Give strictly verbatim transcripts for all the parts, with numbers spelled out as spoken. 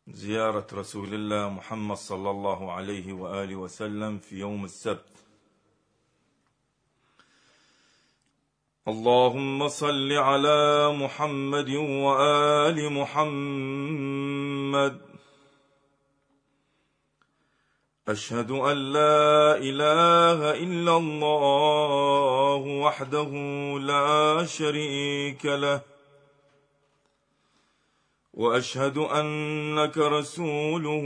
زيارة رسول الله محمد صلى الله عليه وآله وسلم في يوم السبت. اللهم صل على محمد وآل محمد. أشهد أن لا إله إلا الله وحده لا شريك له، وأشهد أنك رسوله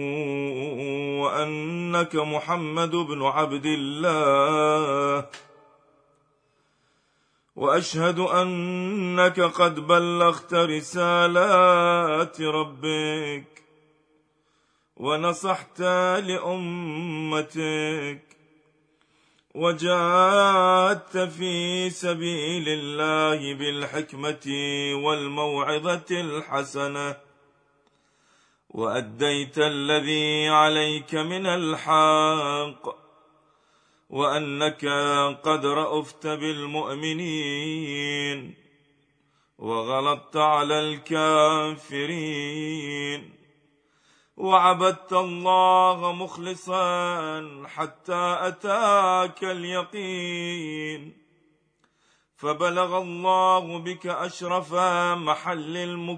وأنك محمد بن عبد الله، وأشهد أنك قد بلغت رسالات ربك ونصحت لأمتك وجاهدت في سبيل الله بالحكمة والموعظة الحسنة، وأديت الذي عليك من الحق، وأنك قد رأفت بالمؤمنين وغلظت على الكافرين، وعبدت الله مخلصا حتى أتاك اليقين، فبلغ الله بك أشرف محل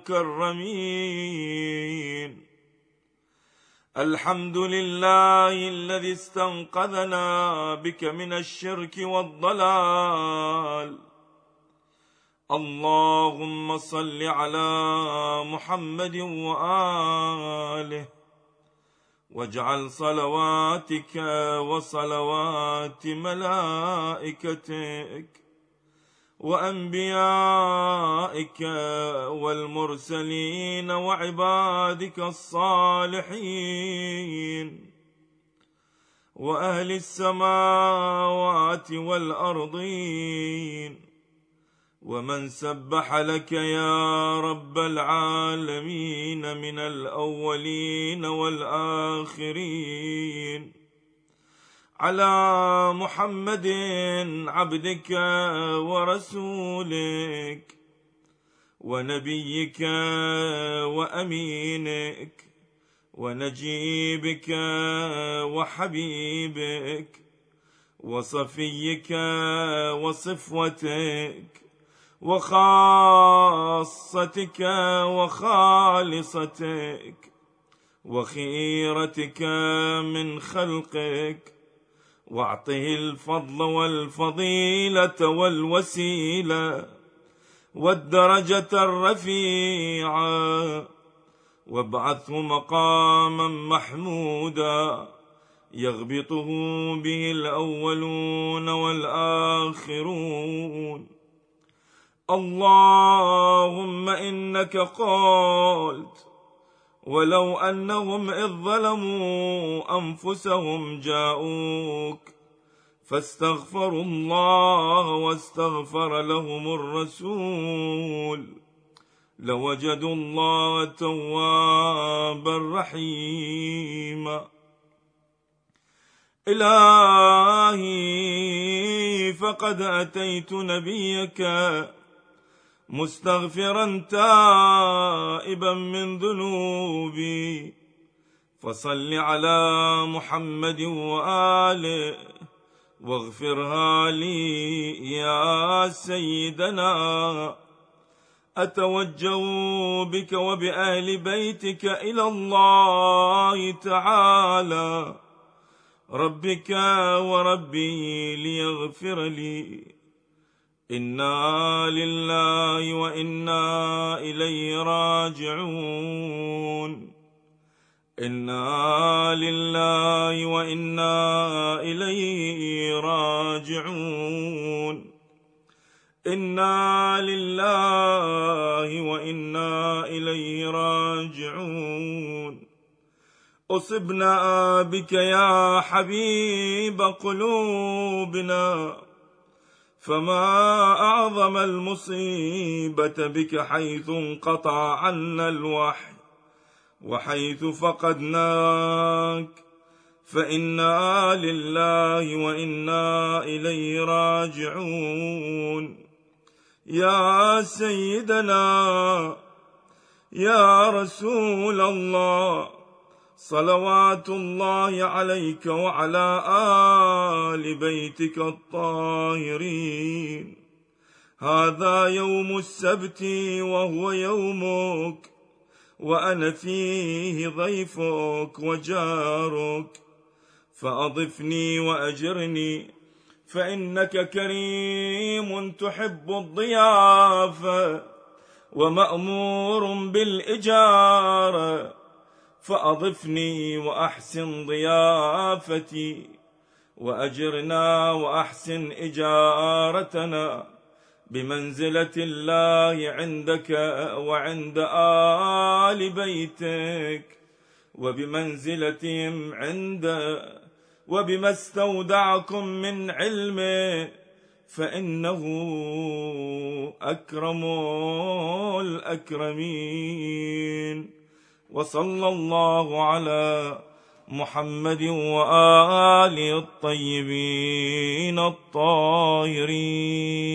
المكرمين. الحمد لله الذي استنقذنا بك من الشرك والضلال. اللهم صل على محمد وآله، واجعل صلواتك وصلوات ملائكتك وأنبيائك والمرسلين وعبادك الصالحين وأهل السماوات والأرضين ومن سبح لك يا رب العالمين من الأولين والآخرين، على محمد عبدك ورسولك ونبيك وأمينك ونجيبك وحبيبك وصفيك وصفوتك وخاصتك وخالصتك وخيرتك من خلقك، واعطه الفضل والفضيلة والوسيلة والدرجة الرفيعة، وابعثه مقاما محمودا يغبطه به الأولون والآخرون. اللهم إنك قلت: ولو أنهم إذ ظلموا أنفسهم جاءوك فاستغفروا الله واستغفر لهم الرسول لوجدوا الله توابا رحيما. إلهي، فقد أتيت نبيك مستغفرا تائبا من ذنوبي، فصل على محمد وآله واغفرها لي يا سيدنا. أتوجه بك وبأهل بيتك إلى الله تعالى ربك وربي ليغفر لي. إنا لله وإنا إليه راجعون. إنا لله وإنا إليه راجعون. إنا لله وإنا إليه راجعون. أصبنا بك يا حبيب قلوبنا، فما أعظم المصيبة بك حيث انقطع عنا الوحي وحيث فقدناك، فإنا لله وإنا إليه راجعون. يا سيدنا يا رسول الله، صلوات الله عليك وعلى آل بيتك الطاهرين. هذا يوم السبت وهو يومك، وأنا فيه ضيفك وجارك، فأضفني وأجرني، فإنك كريم تحب الضيافة ومأمور بالإجارة، فأضفني وأحسن ضيافتي، وأجرنا وأحسن إجارتنا بمنزلة الله عندك وعند آل بيتك، وبمنزلتهم عندك، وبما استودعكم من علمه، فإنه أكرم الأكرمين. وصلى الله على محمد وآله الطيبين الطاهرين.